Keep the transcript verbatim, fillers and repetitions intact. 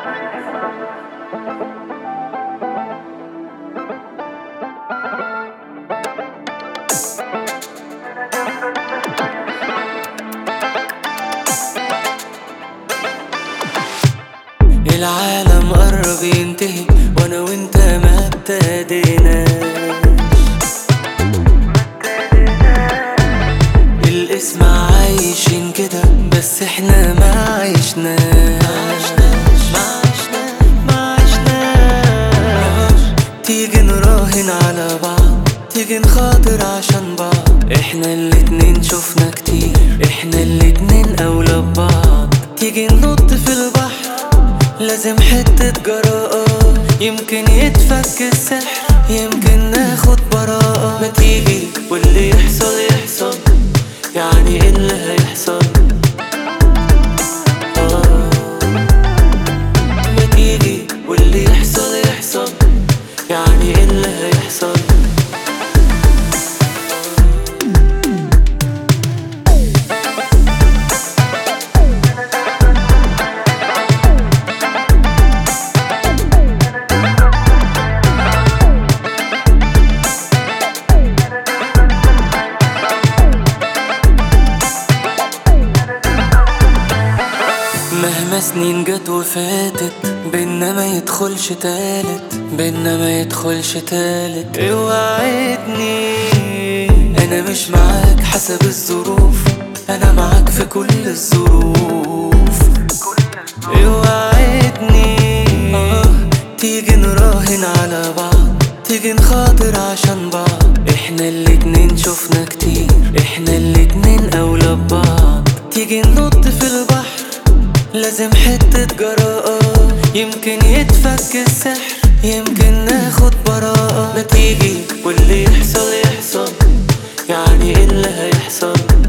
العالم قرب ينتهي وانا وانت ما ابتديناش. الاسم عايشين كده بس احنا ما عشناش ما عشناش. تيجي نراهن على بعض، تيجي نخاطر عشان بعض. احنا الاتنين شفنا كتير، احنا الاتنين اولى ببعض. تيجي ننط في البحر لازم حتة جراءة، يمكن يتفك السحر، يمكن ناخد براءة. ما تيجي واللي يحصل يحصل، يعني ايه اللي هيحصل؟ آه. ما تيجي واللي يحصل يحصل، يعني ايه اللي هيحصل؟ مهما سنين جت وفاتت بينا ما يدخلش تالت، بينا ما يدخلش تالت. اوعدني انا مش معاك حسب الظروف، انا معاك في كل الظروف. اوعدني تيجي نراهن على بعض، تيجي نخاطر عشان بعض. احنا الاتنين شفنا كتير، احنا الاتنين اولى ببعض. تيجي ننط في البحر لازم حتة جراءة، يمكن يتفك السحر، يمكن ناخد براءة. ما تيجي واللي يحصل يحصل، يعني ايه اللي هيحصل؟